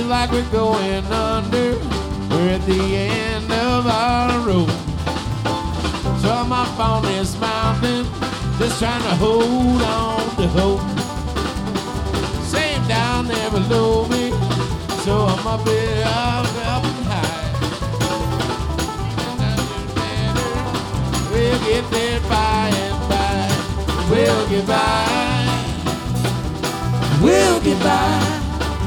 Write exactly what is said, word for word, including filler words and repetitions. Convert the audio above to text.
like we're going under. We're at the end of our road. So I'm up on this mountain, just trying to hold on to hope. Same down there below me, so I'm up here, up, up and high. We'll get there by and by. We'll get by. We'll get by.